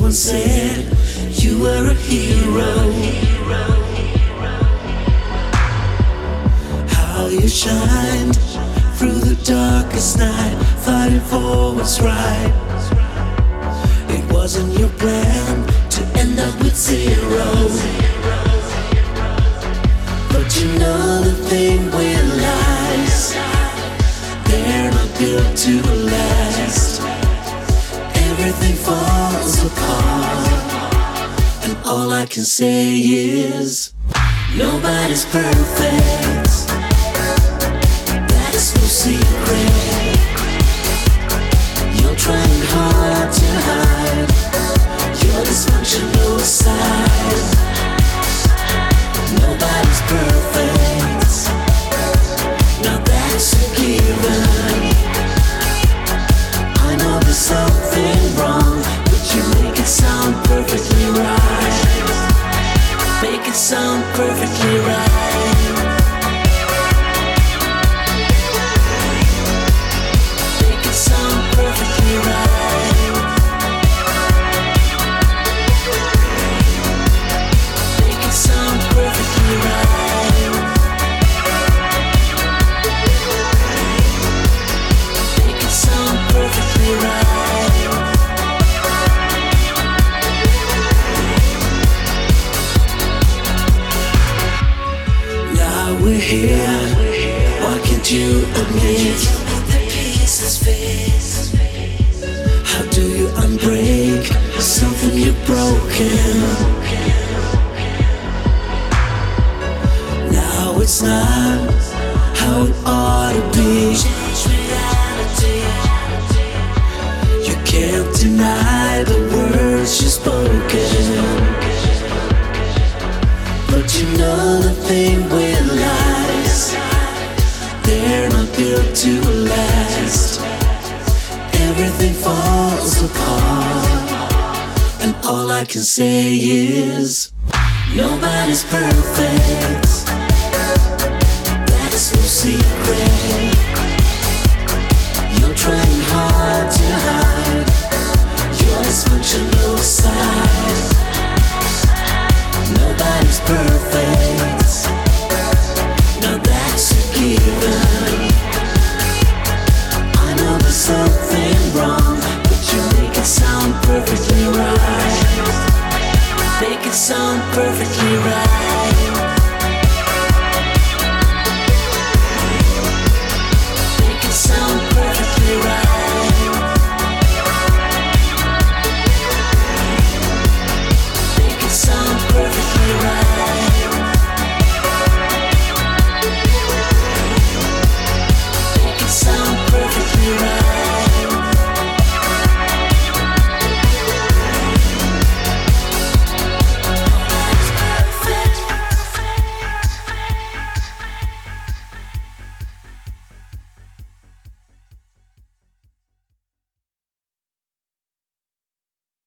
Everyone said you were a hero. How you shined through the darkest night, fighting for what's right. It wasn't your plan to end up with zero, but you know the thing with lies, they're not built to last. Everything falls apart, and all I can say is nobody's perfect. That is no secret. You're trying hard to hide your dysfunctional side. Nobody's perfect. Now that's a given. I know there's something wrong, but you make it sound perfectly right. Make it sound perfectly right. Make it sound perfectly right. Make it sound perfectly right. Make it sound perfectly right. Now we're here. Why can't you admit the pieces fit? How do you unbreak something you've broken? Now it's not how it ought to be. You can't deny the words you've spoken, but you know the thing with lies, they're not built to last. Everything falls apart, and all I can say is nobody's perfect. That is no secret. You're trying hard to hide your dysfunctional side. Nobody's perfect. Now that's a given. I know there's something wrong, but you make it sound perfectly right. Make it sound perfectly right.